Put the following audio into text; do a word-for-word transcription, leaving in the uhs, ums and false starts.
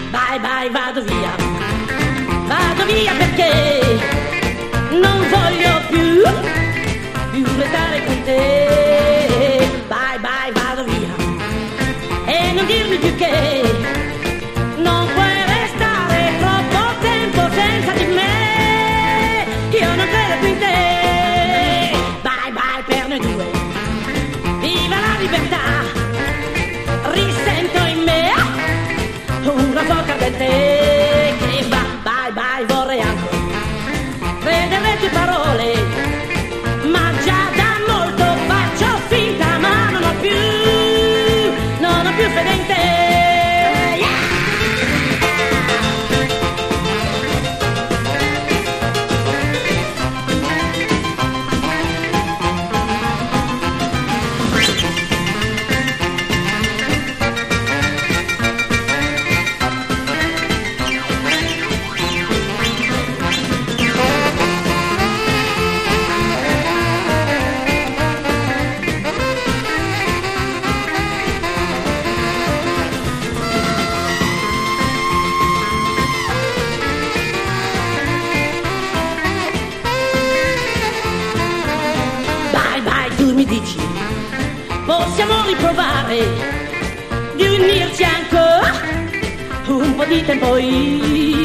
Bye bye, vado via, vado via perché non voglio più, più restare con te. Bye bye, vado via e non dirmi più che non puoi restare troppo tempo senza di me. Io non credo più in te. Bye bye per noi due, viva la libertà, risento in me una foca del te che va. Bye bye, vorrei anche credere le tue parole, ma già da molto faccio finta, ma non ho più, non ho più fede in te. Tu mi dici, possiamo riprovare di unirci ancora un po' di tempo.